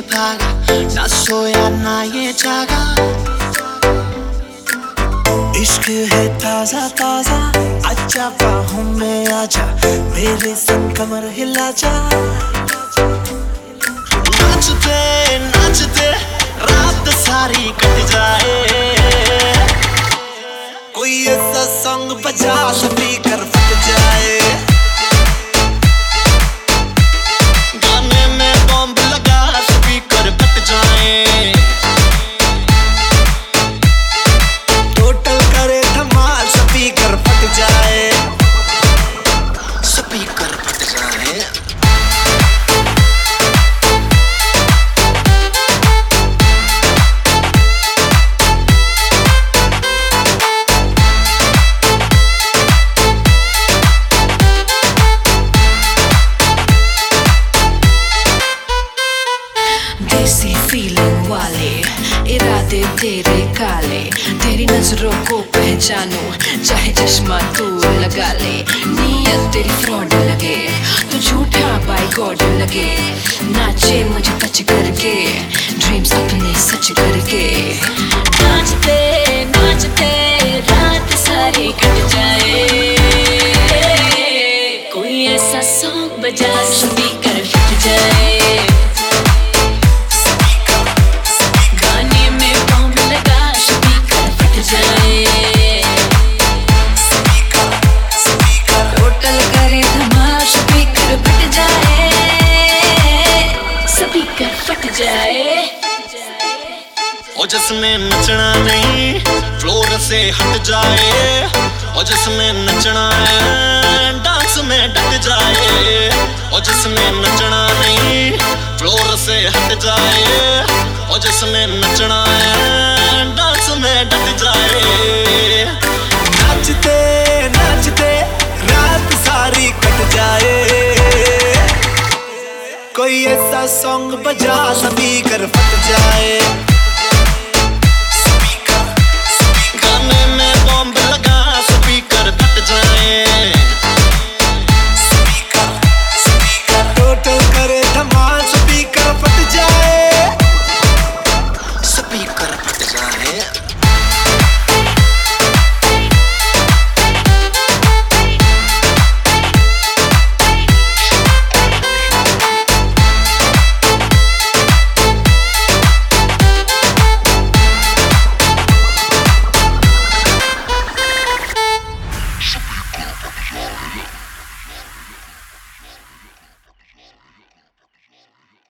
भागा, ना सोया ना ये जागा। इश्क है ताजा ताजा, आजा बाहों में आजा, मेरे संग कमर हिला जा। नाचते नाचते रात सारी कट जाए, कोई ऐसा सॉन्ग बजा स्पीकर फट जाए। गाने में बॉम्ब लगा स्पीकर फट जाए, टोटल करे धमाल स्पीकर फट जाए, स्पीकर फट जाए। देसी फीलिंग वाले इरादे तेरे काले, तेरी नजरों को पहचानूं चाहे चश्मा तू लगा ले। नीयत तेरी फ्रॉड लगे तो झूठा बाय गॉड लगे, नाचे मुझे टच करके ड्रीम्स अपने सच करके। नाचते नाचते रात सारी कट जाए, कोई ऐसा सॉन्ग बजा स्पीकर फट जाए। और जिसमें नचना नहीं फ्लोर से हट जाए, और जिसमें नचना है डांस में डट जाए। और जिसमें नचना नहीं फ्लोर से हट जाए, और जिसमें नचना है डांस में डट जाए। नाचते नाचते रात सारी कट जाए, कोई ऐसा सॉन्ग बजा स्पीकर फट जाए।